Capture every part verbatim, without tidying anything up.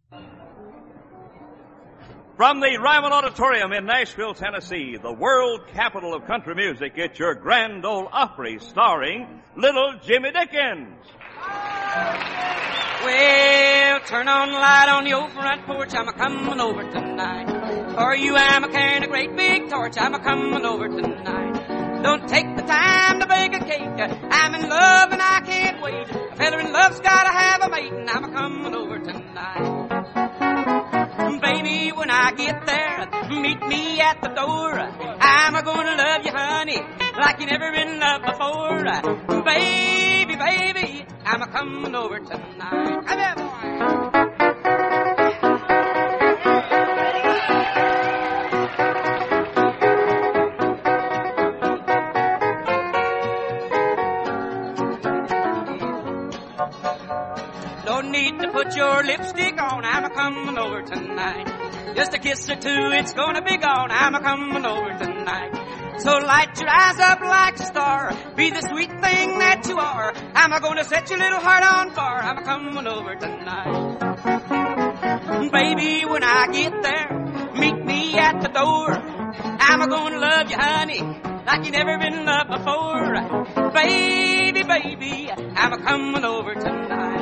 From the Ryman Auditorium in Nashville, Tennessee, the world capital of country music, it's your Grand Ole Opry starring Little Jimmy Dickens. Well, turn on the light on the old front porch, I'm a-coming over tonight. For you, I'm a-carrying a great big torch, I'm a-coming over tonight. Don't take the time to bake a cake, I'm in love and I can't wait. A feather in love's gotta have a mate, and I'm a-coming over tonight. Baby, when I get there, meet me at the door. I'm a-gonna love you, honey, like you never been loved before. Baby, baby, I'm a-coming over tonight. Come here, boy. Need to put your lipstick on, I'm a-coming over tonight. Just a kiss or two, it's gonna be gone, I'm a-coming over tonight. So light your eyes up like a star, be the sweet thing that you are. I'm a-gonna set your little heart on fire, I'm a-coming over tonight. Baby, when I get there, meet me at the door. I'm a-gonna love you, honey, like you never been loved before. Baby, baby, I'm a-coming over tonight.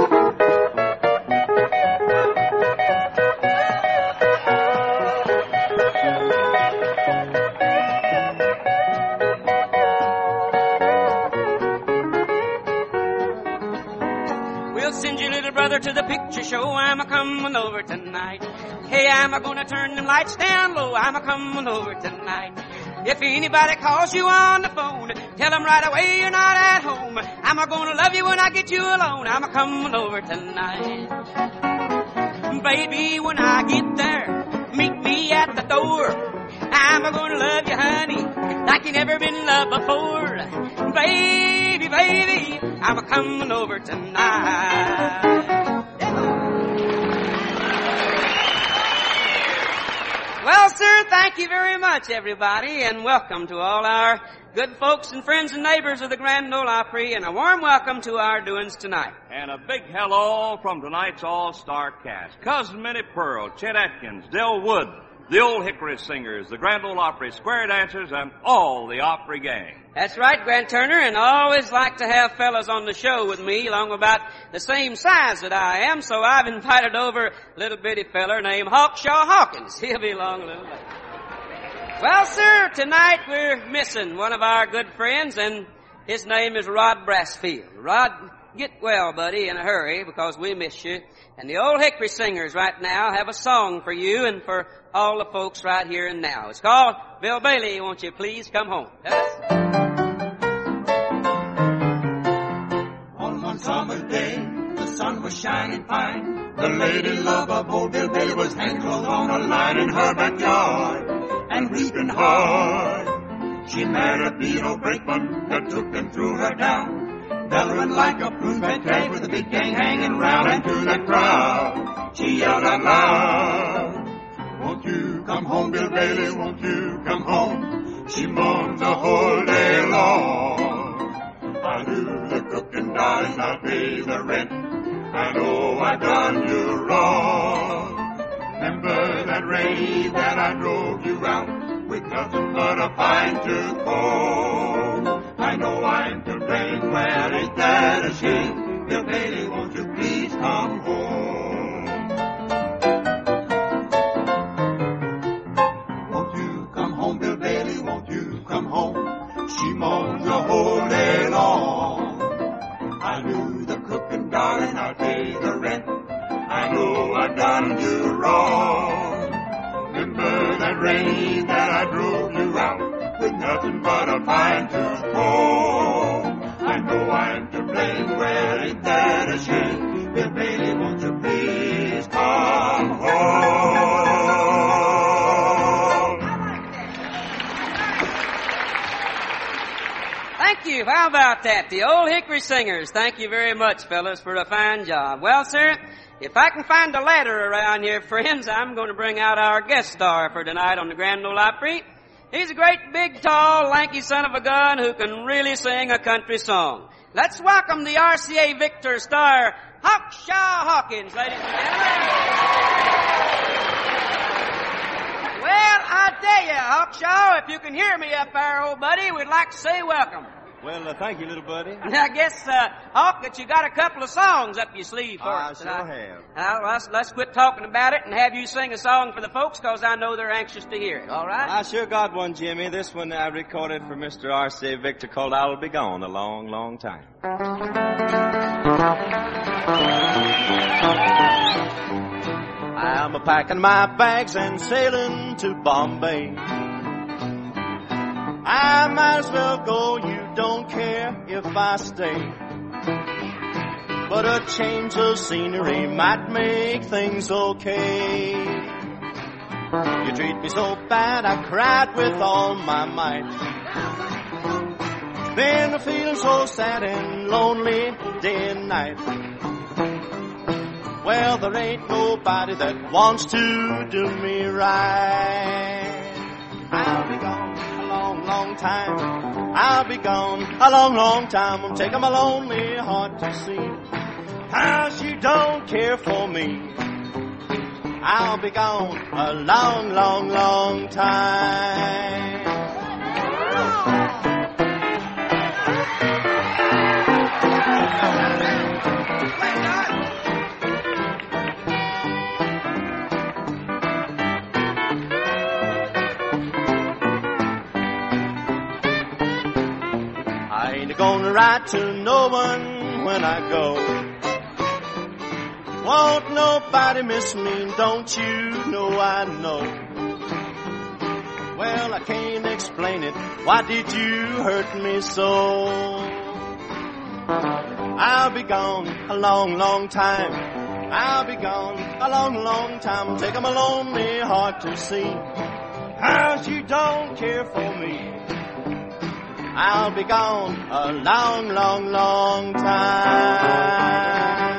Send your little brother to the picture show, I'm a-coming over tonight. Hey, I'm a-gonna turn them lights down low, I'm a-coming over tonight. If anybody calls you on the phone, tell them right away you're not at home. I'm a-gonna love you when I get you alone, I'm a-coming over tonight. Baby, when I get there, meet me at the door. I'm a-gonna love you, honey, like you never been loved before. Baby, baby, I'm a-coming over tonight. Well, sir, thank you very much, everybody, and welcome to all our good folks and friends and neighbors of the Grand Ole Opry, and a warm welcome to our doings tonight. And a big hello from tonight's all-star cast. Cousin Minnie Pearl, Chet Atkins, Del Wood, the Old Hickory Singers, the Grand Ole Opry Square Dancers, and all the Opry gang. That's right, Grant Turner, and I always like to have fellas on the show with me along about the same size that I am, so I've invited over a little bitty feller named Hawkshaw Hawkins. He'll be along a little later. Well, sir, tonight we're missing one of our good friends, and his name is Rod Brassfield. Rod, get well, buddy, in a hurry, because we miss you. And the Old Hickory Singers right now have a song for you and for all the folks right here and now. It's called Bill Bailey, Won't You Please Come Home. Yes. On one summer's day, the sun was shining fine. The lady love of old Bill Bailey was hanging clothes on a line in her backyard and weeping hard. She married a Beano brakeman that took and threw her down, bellowing like a prune-fed cag with a big gang hanging round. And to that crowd, she yelled out loud, won't you come home, Bill Bailey, won't you come home? She moaned the whole day long. I do the cooking, darling, I'll pay the rent. I know I done you wrong. Remember that rain that I drove you out with nothing but a fine-tooth comb. I know I'm to blame, well, ain't that a shame? Bill Bailey, won't you please come home? Won't you come home, Bill Bailey, won't you come home? She moans the whole day long. I'll do the cooking, darling, I'll pay the rent. I know I done you wrong. Remember that rain that I drove you out with nothing but a fine-tooth comb. I know I'm to blame, well, ain't that a shame? Bill Bailey, won't you please come home? Thank you. How about that? The Old Hickory Singers. Thank you very much, fellas, for a fine job. Well, sir, if I can find a ladder around here, friends, I'm going to bring out our guest star for tonight on the Grand Ole Opry. He's a great, big, tall, lanky son of a gun who can really sing a country song. Let's welcome the R C A Victor star, Hawkshaw Hawkins, ladies and gentlemen. Well, I tell you, Hawkshaw, if you can hear me up there, old buddy, we'd like to say welcome. Well, uh, thank you, little buddy. I guess, uh, Hawk, that you got a couple of songs up your sleeve for I us sure tonight. have. Now, let's, let's quit talking about it and have you sing a song for the folks, because I know they're anxious to hear it, all right? I sure got one, Jimmy. This one I recorded for Mister R C Victor called I'll Be Gone a Long, Long Time. I'm a-packing my bags and sailing to Bombay. I might as well go, you don't care if I stay. But a change of scenery might make things okay. You treat me so bad, I cried with all my might. Been a feeling so sad and lonely day and night. Well, there ain't nobody that wants to do me right. I'll be gone a long, long time. I'll be gone a long, long time. I'm taking my lonely heart to see how she don't care for me. I'll be gone a long, long, long time. I ain't gonna write to no one when I go. Won't nobody miss me, don't you know I know. Well, I can't explain it, why did you hurt me so? I'll be gone a long, long time. I'll be gone a long, long time. Taking my lonely heart to see how she don't care for me. I'll be gone a long, long, long time.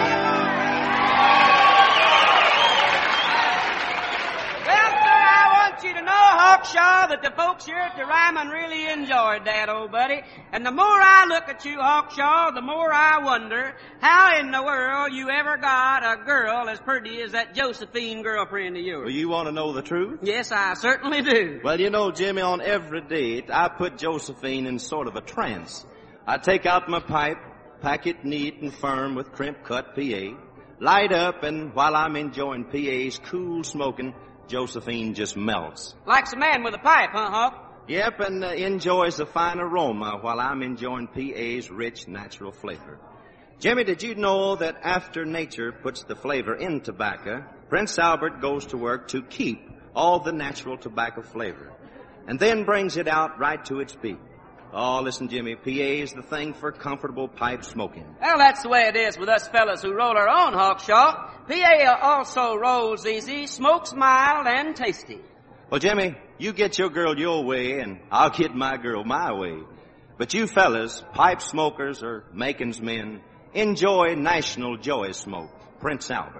Well, sir, I want you to know, Hawkshaw, that the folks here at the Ryman really enjoyed that, old buddy. And the more I look at you, Hawkshaw, the more I wonder how in the world you ever got a girl as pretty as that Josephine girlfriend of yours. Well, you want to know the truth? Yes, I certainly do. Well, you know, Jimmy, on every date, I put Josephine in sort of a trance. I take out my pipe, pack it neat and firm with crimp-cut P A, light up, and while I'm enjoying P A's cool smoking, Josephine just melts. Likes a man with a pipe, huh, Hawk? Yep, and uh, enjoys the fine aroma while I'm enjoying P A's rich, natural flavor. Jimmy, did you know that after nature puts the flavor in tobacco, Prince Albert goes to work to keep all the natural tobacco flavor, and then brings it out right to its peak? Oh, listen, Jimmy, P A is the thing for comfortable pipe smoking. Well, that's the way it is with us fellas who roll our own, Hawkshaw. P A also rolls easy, smokes mild, and tasty. Well, Jimmy, you get your girl your way, and I'll get my girl my way. But you fellas, pipe smokers or makings men, enjoy National Joy Smoke, Prince Albert.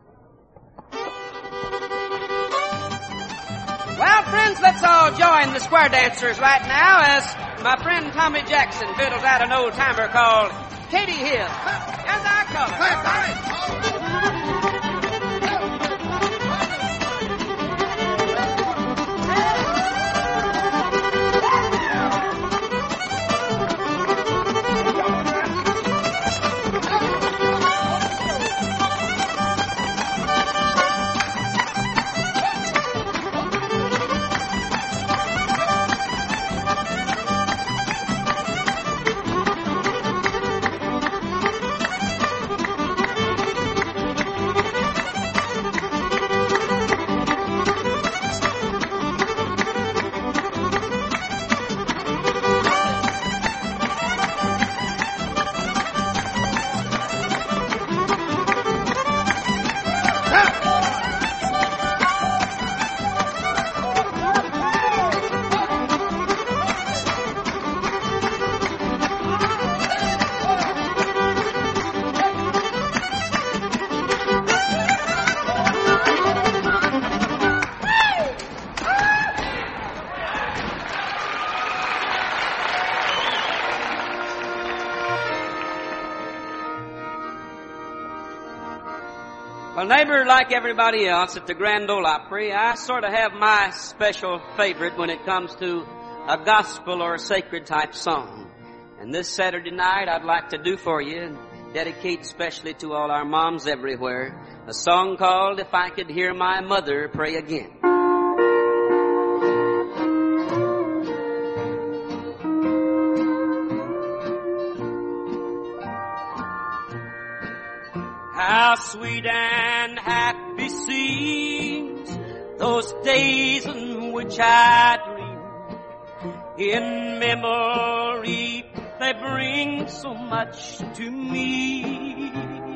Well, friends, let's all join the square dancers right now as my friend Tommy Jackson fiddles out an old-timer called Katie Hill. As I come. Well, neighbor, like everybody else at the Grand Ole Opry, I sort of have my special favorite when it comes to a gospel or a sacred type song. And this Saturday night, I'd like to do for you and dedicate especially to all our moms everywhere a song called If I Could Hear My Mother Pray Again. How sweet and happy seems those days in which I dream. In memory they bring so much to me.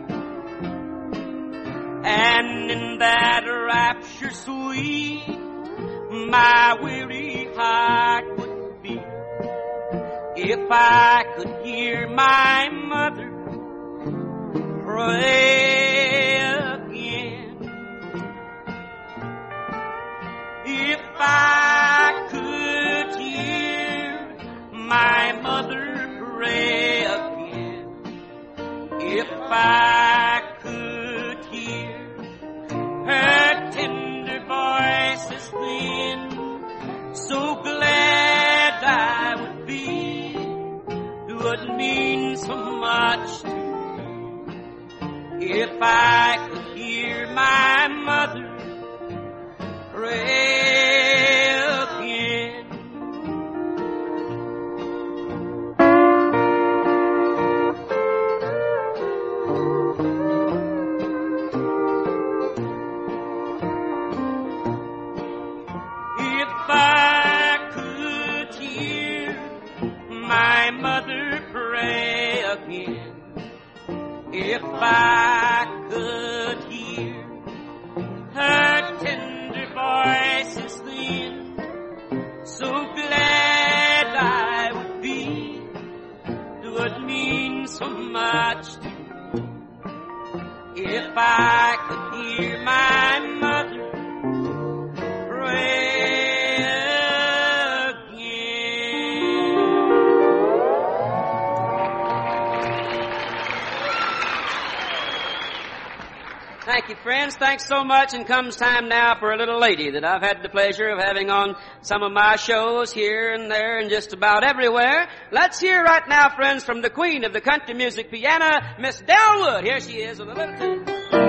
And in that rapture sweet my weary heart would beat if I could hear my mother pray again. If I could hear my mother pray again. If I could hear her tender voices then, so glad I would be. It would mean so much to me. If I could hear my mother pray again. If I could hear my mother pray again. If I could hear her tender voices then, so glad I would be. It would mean so much to me. If I could hear my mother pray again. Thank you, friends. Thanks so much. And comes time now for a little lady that I've had the pleasure of having on some of my shows here and there and just about everywhere. Let's hear right now, friends, from the queen of the country music piano, Miss Del Wood. Here she is with a little tune.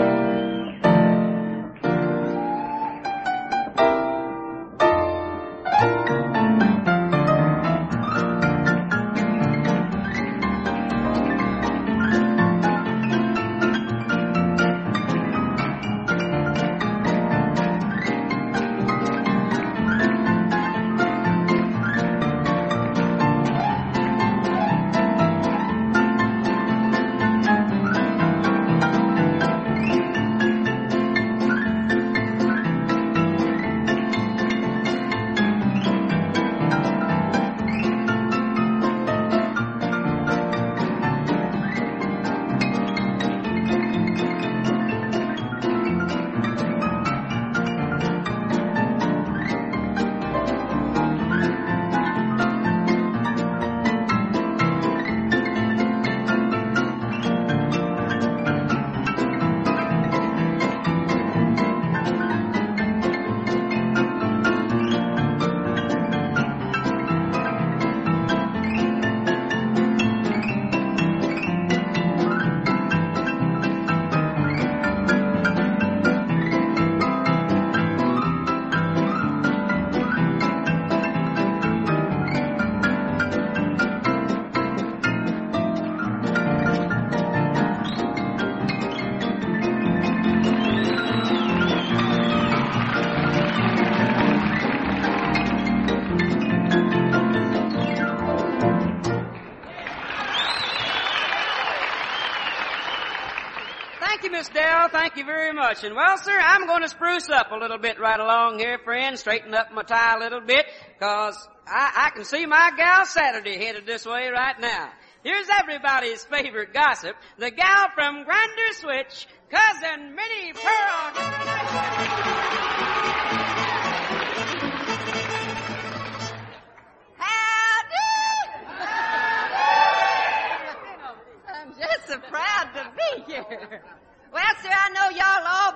Thank you very much. And well, sir, I'm going to spruce up a little bit right along here, friend. Straighten up my tie a little bit, cause I, I can see my gal Saturday headed this way right now. Here's everybody's favorite gossip, the gal from Grander Switch, Cousin Minnie Pearl. I'm just so proud to be here. Well, sir, I know y'all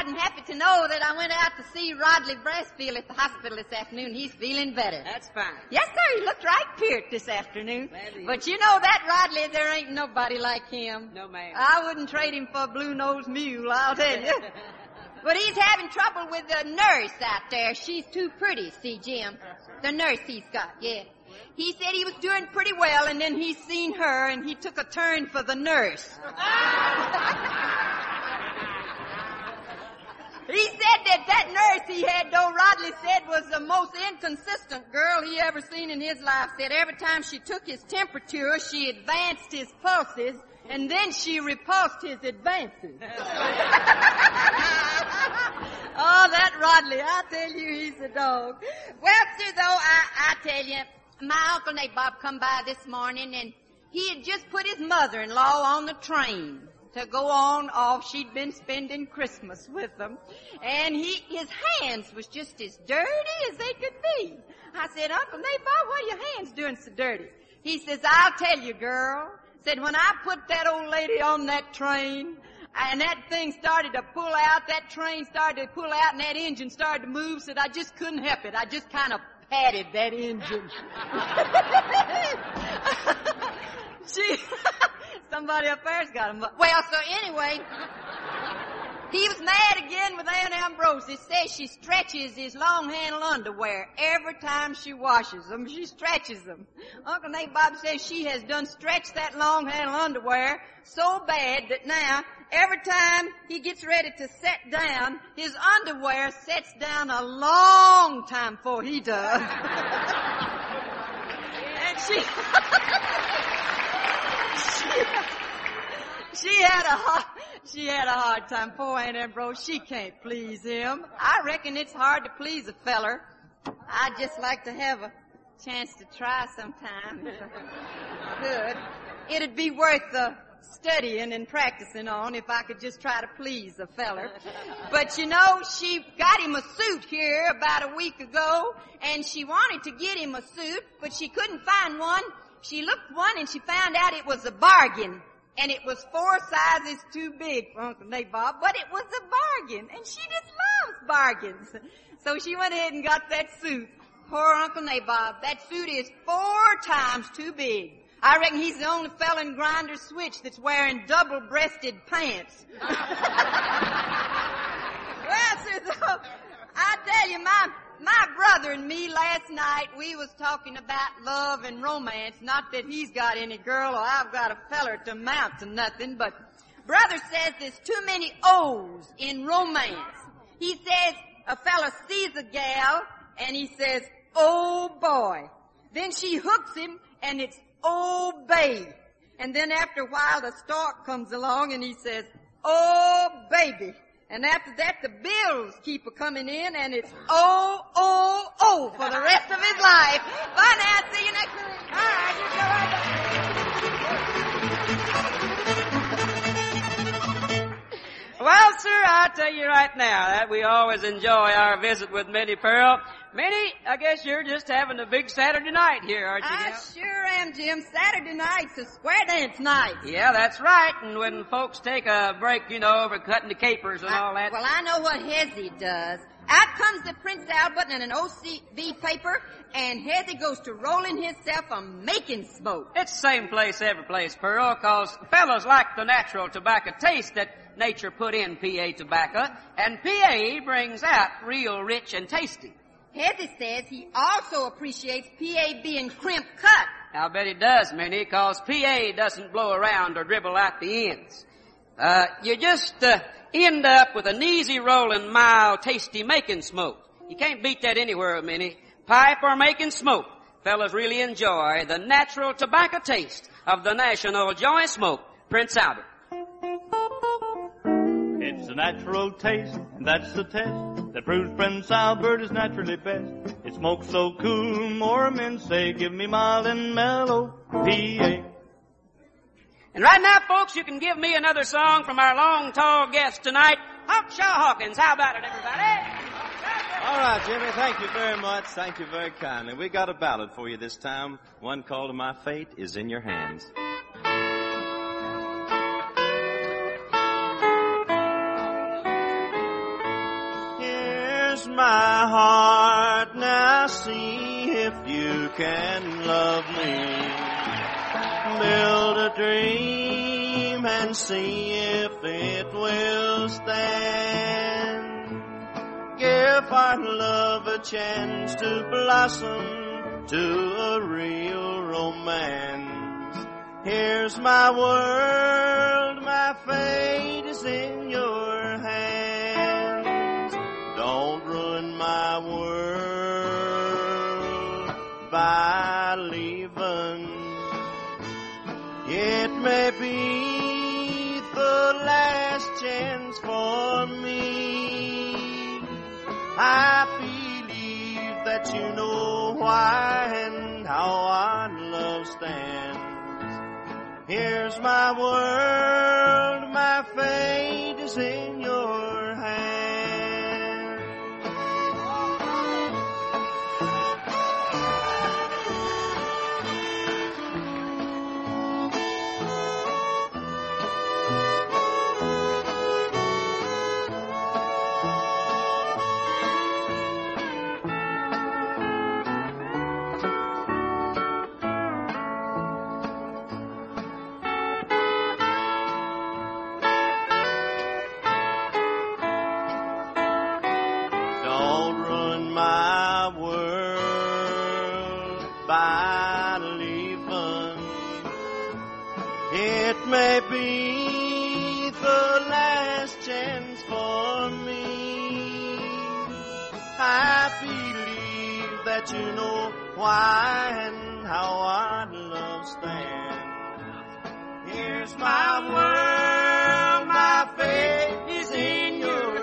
and happy to know that I went out to see Rodley Brassfield at the hospital this afternoon. He's feeling better. That's fine. Yes, sir. He looked right peart this afternoon. But you know that Rodley, there ain't nobody like him. No, ma'am. I wouldn't trade him for a blue-nosed mule, I'll tell you. But he's having trouble with the nurse out there. She's too pretty, see, Jim. The nurse he's got, yeah. He said he was doing pretty well, and then he seen her, and he took a turn for the nurse. He said that that nurse he had, though, Rodley said, was the most inconsistent girl he ever seen in his life. Said every time she took his temperature, she advanced his pulses, and then she repulsed his advances. Oh, that Rodley, I tell you, he's a dog. Well, sir, though, I, I tell you, my Uncle Nabob come by this morning, and he had just put his mother-in-law on the train to go on off. She'd been spending Christmas with them. And he, his hands was just as dirty as they could be. I said, Uncle Nabob, why are your hands doing so dirty? He says, I'll tell you, girl. Said, when I put that old lady on that train, and that thing started to pull out, that train started to pull out, and that engine started to move, said I just couldn't help it. I just kind of patted that engine. she, somebody up there's got him. Well, so anyway, he was mad again with Aunt Ambrose. It says she stretches his long-handled underwear every time she washes them. She stretches them. Uncle Nabob says she has done stretched that long-handled underwear so bad that now every time he gets ready to sit down, his underwear sets down a long time before he does. And she, she, she had a hard, she had a hard time. Poor Aunt Ambrose, she can't please him. I reckon it's hard to please a feller. I'd just like to have a chance to try sometime. Good. It'd be worth the studying and practicing on if I could just try to please a feller. But you know, she got him a suit here about a week ago, and she wanted to get him a suit, but she couldn't find one. She looked one and she found out it was a bargain, and it was four sizes too big for Uncle Nabob, but it was a bargain, and she just loves bargains. So she went ahead and got that suit. Poor Uncle Nabob, that suit is four times too big. I reckon he's the only fella in Grinder Switch that's wearing double-breasted pants. Well, sir, though, I tell you, my, my brother and me last night, we was talking about love and romance. Not that he's got any girl or I've got a feller to amount to nothing, but brother says there's too many O's in romance. He says a fella sees a gal and he says, oh boy. Then she hooks him and it's oh, babe. And then after a while, the stork comes along and he says, oh, baby. And after that, the bills keep a-coming in and it's oh, oh, oh for the rest of his life. Bye now. See you next week. All right, you go right. Well, sir, I tell you right now that we always enjoy our visit with Minnie Pearl. Minnie, I guess you're just having a big Saturday night here, aren't you? I now? sure am, Jim. Saturday night's a square dance night. Yeah, that's right. And when folks take a break, you know, over cutting the capers and I, all that. Well, I know what Hezzy does. Out comes the Prince Albert and an O C B paper, and Hezzy goes to rolling himself a making smoke. It's the same place every place, Pearl, cause fellas like the natural tobacco taste that nature put in P A tobacco, and P A brings out real rich and tasty. Hezzy says he also appreciates P A being crimp cut. I'll bet he does, Minnie, cause P A doesn't blow around or dribble out the ends. Uh, you just, uh, end up with an easy rolling, mild, tasty making smoke. You can't beat that anywhere, Minnie. Pipe or making smoke. Fellas really enjoy the natural tobacco taste of the national joint smoke, Prince Albert. It's a natural taste, and that's the test that proves Prince Albert is naturally best. It smokes so cool, more men say, give me mild and mellow P A. And right now, folks, you can give me another song from our long, tall guest tonight, Hawkshaw Hawkins. How about it, everybody? All right, Jimmy, thank you very much. Thank you very kindly. We got a ballad for you this time. One called My Fate Is in Your Hands. Here's my heart, now see if you can love me. Build a dream and see if it will stand. Give our love a chance to blossom to a real romance. Here's my world, my fate is in your hands. Don't ruin my world by leaving. It may be the last chance for me. I believe that you know why and how our love stands. Here's my world, my fate is in your hands. It may be the last chance for me. I believe that you know why and how our love stands. Here's my world, my fate is in your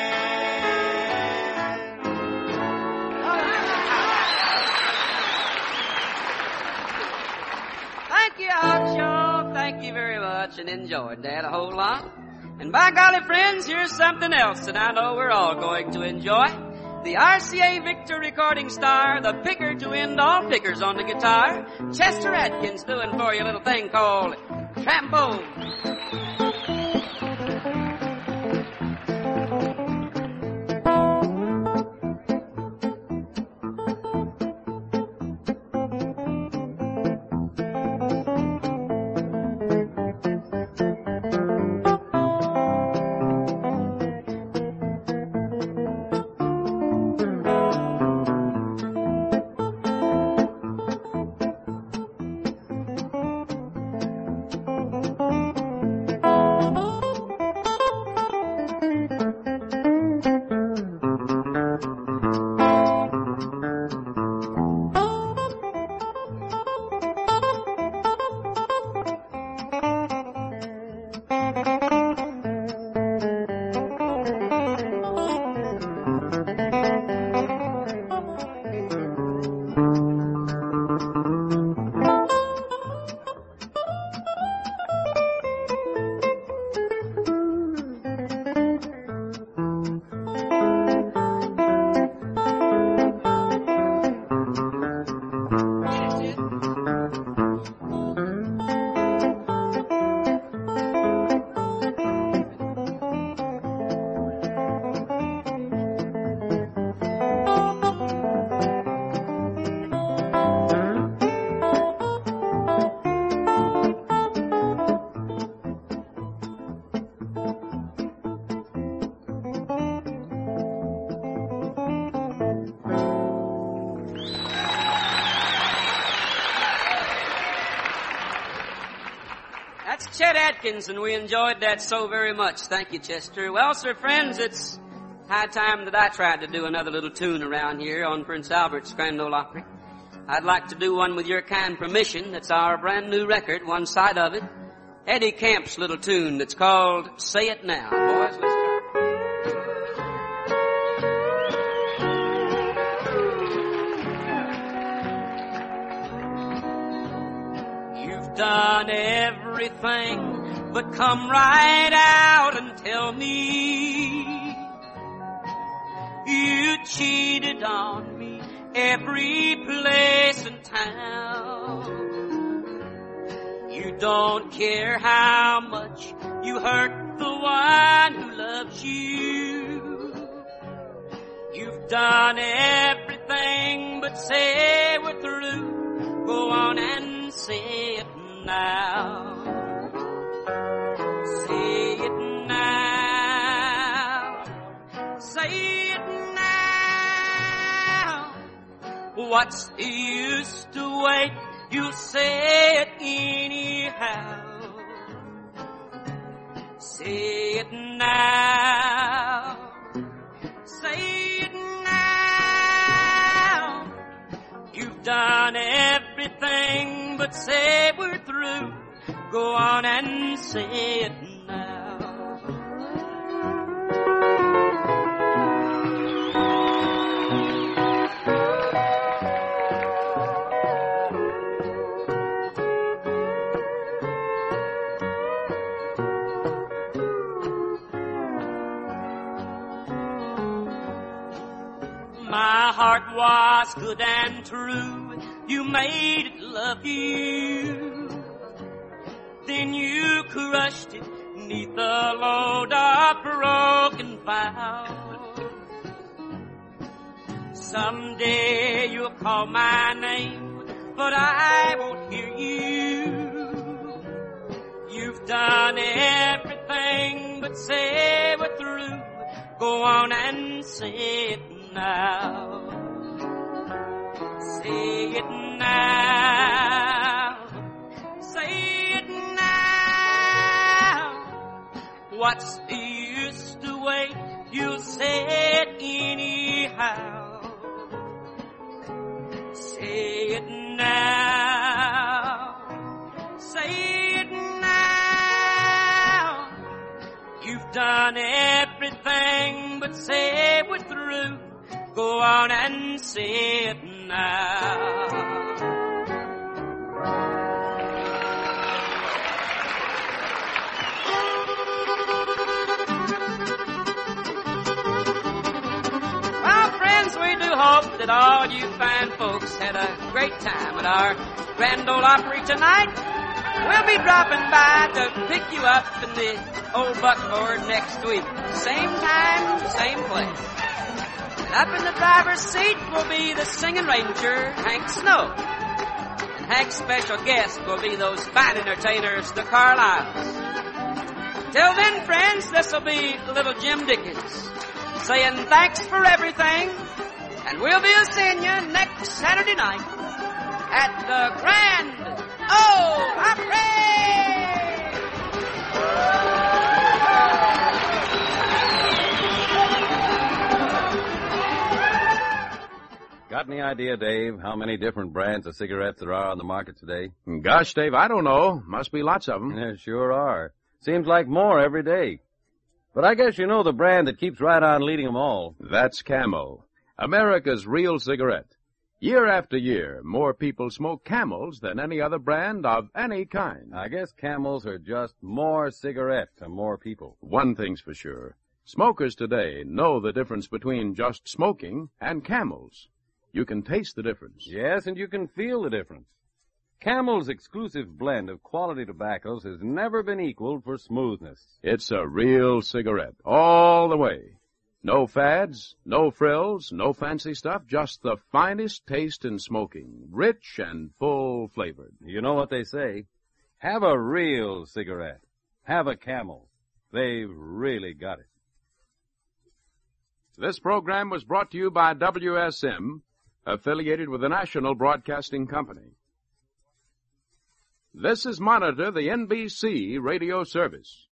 hands. Thank you, Hawkshaw. Thank you very much, and enjoyed that a whole lot. And by golly, friends, here's something else that I know we're all going to enjoy. The R C A Victor recording star, the picker to end all pickers on the guitar, Chester Atkins, doing for you a little thing called Trombone. That's Chet Atkins, and we enjoyed that so very much. Thank you, Chester. Well, sir, friends, it's high time that I tried to do another little tune around here on Prince Albert's Grand Ole Opry. I'd like to do one with your kind permission. That's our brand new record, one side of it. Eddie Camp's little tune that's called Say It Now. Boys, let's try. Done everything but come right out and tell me you cheated on me every place in town. You don't care how much you hurt the one who loves you. You done everything but say we're through. Go on and say it now. Say it now. Say it now. What's the use to wait? You'll say it anyhow. Say it now. Say it now. You've done everything but say we're through. Go on and say it now. My heart was good and true. You made it love you. Then you crushed it neath the load of broken vows. Someday you'll call my name, but I won't hear you. You've done everything but say we're through. Go on and say it now. Say it now. Say it now. What's the use to wait? You'll say it anyhow. Say it now. Say it now. You've done everything but say we're through. Go on and say it now. Well, friends, we do hope that all you fine folks had a great time at our Grand Ole Opry tonight. We'll be dropping by to pick you up in the old buckboard next week. Same time, same place. Up in the driver's seat will be the singing ranger, Hank Snow. And Hank's special guest will be those fine entertainers, the Carlyles. Till then, friends, this'll be little Jim Dickens saying thanks for everything, and we'll be seeing you next Saturday night at the Grand Ole Opry! Got any idea, Dave, how many different brands of cigarettes there are on the market today? Gosh, Dave, I don't know. Must be lots of them. There sure are. Seems like more every day. But I guess you know the brand that keeps right on leading them all. That's Camel, America's real cigarette. Year after year, more people smoke Camels than any other brand of any kind. I guess Camels are just more cigarette to more people. One thing's for sure. Smokers today know the difference between just smoking and Camels. You can taste the difference. Yes, and you can feel the difference. Camel's exclusive blend of quality tobaccos has never been equaled for smoothness. It's a real cigarette, all the way. No fads, no frills, no fancy stuff, just the finest taste in smoking, rich and full-flavored. You know what they say, have a real cigarette, have a Camel. They've really got it. This program was brought to you by W S M, affiliated with the National Broadcasting Company. This is Monitor, the N B C radio service.